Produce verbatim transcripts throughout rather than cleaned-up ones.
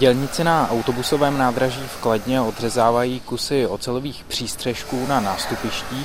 Dělníci na autobusovém nádraží v Kladně odřezávají kusy ocelových přístřešků na nástupištích.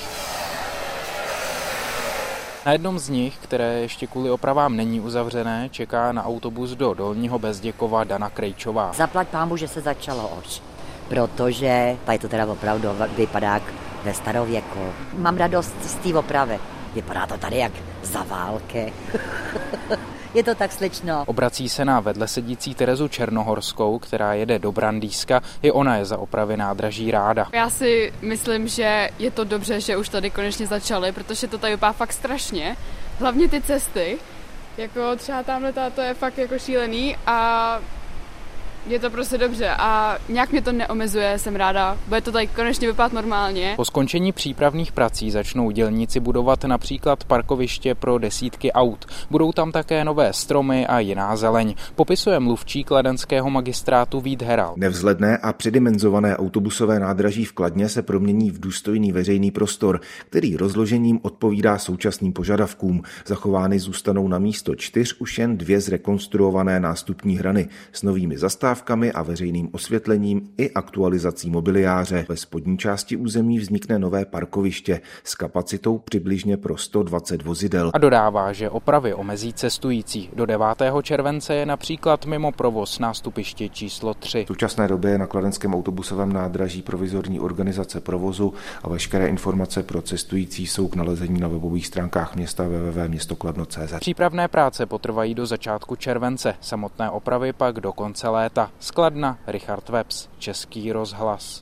Na jednom z nich, které ještě kvůli opravám není uzavřené, čeká na autobus do Dolního Bezděkova Dana Krejčová. Zaplať pámu, že se začalo už, protože tady to teda opravdu vypadá jak ve starověku. Mám radost z té opravy. Vypadá to tady jak za války. Je to tak, slečno. Obrací se na vedle sedící Terezu Černohorskou, která jede do Brandýska. I ona je za opravy nádraží ráda. Já si myslím, že je to dobře, že už tady konečně začaly, protože to tady vypadá fakt strašně. Hlavně ty cesty, jako třeba tamhle to je fakt jako šílený a je to prostě dobře a nějak mě to neomezuje, jsem ráda. Bude to tady konečně vypadat normálně. Po skončení přípravných prací začnou dělníci budovat například parkoviště pro desítky aut. Budou tam také nové stromy a jiná zeleň. Popisuje mluvčí kladenského magistrátu Vít Heral. Nevzhledné a předimenzované autobusové nádraží v Kladně se promění v důstojný veřejný prostor, který rozložením odpovídá současným požadavkům. Zachovány zůstanou na místo čtyř už jen dvě zrekonstruované nástupní hrany s novými zastávkami a veřejným osvětlením i aktualizací mobiliáře. Ve spodní části území vznikne nové parkoviště s kapacitou přibližně pro sto dvacet vozidel. A dodává, že opravy omezí cestující. Do devátého července je například mimo provoz nástupiště číslo tři. V současné době je na kladenském autobusovém nádraží provizorní organizace provozu a veškeré informace pro cestující jsou k nalezení na webových stránkách města w w w tečka město kladno tečka c z. Přípravné práce potrvají do začátku července, samotné opravy pak do konce léta. Z Kladna Richard Webs, Český rozhlas.